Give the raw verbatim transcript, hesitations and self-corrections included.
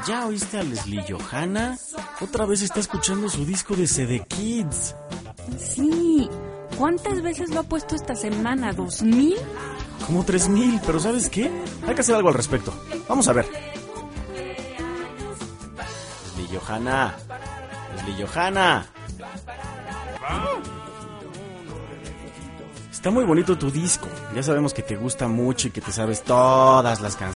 ¿Ya oíste a Leslie Johanna? Otra vez está escuchando su disco de C D Kids. Sí. ¿Cuántas veces lo ha puesto esta semana? ¿Dos mil? Como tres mil, pero ¿sabes qué? Hay que hacer algo al respecto. Vamos a ver. Leslie Johanna. Leslie Johanna. Está muy bonito tu disco. Ya sabemos que te gusta mucho y que te sabes todas las canciones.